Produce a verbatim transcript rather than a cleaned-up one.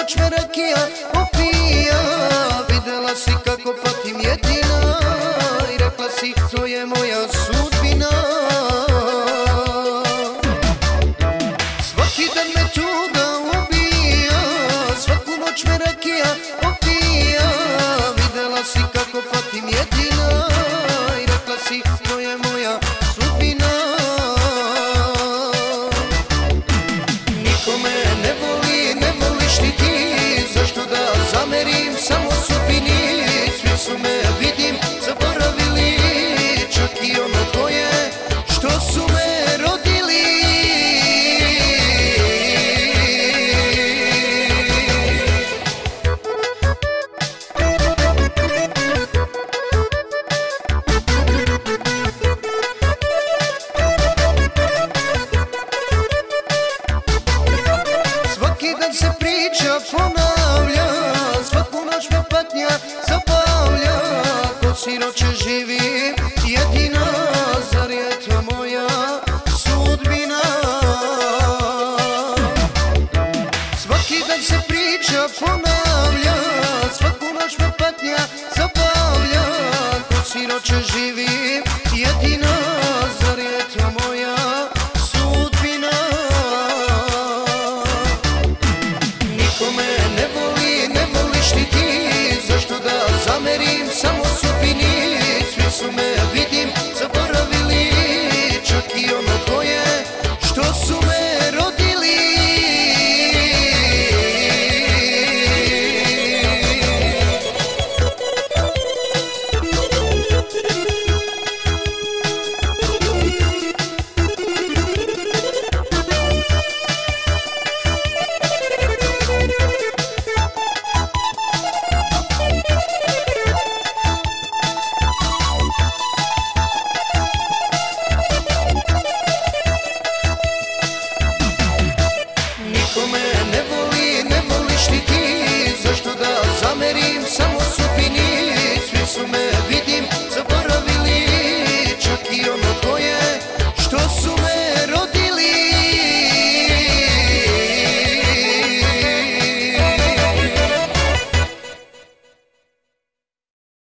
noć me rakija opija. Videla si kako patim jedina i rekla si to je moja sudbina. Svaki dan me tuga ubija, svaku noć me rakija opija. Videla si kako patim jedina i rekla si to je moja sudbina. Niko me ne voli, ne voliš ni ti, zašto da zamerim samo sudbini. Svi su me, vidim, zaboravili, čak i ono tvoje što su me rodili. Svaki dan se priča ponavlja, svaku noć me patnja zabavlja. Kod siroče živim jedina, zar je to moja sudbina? Svaki dan se priča ponavlja, svaku noć me patnja zabavlja. Kod siroče živim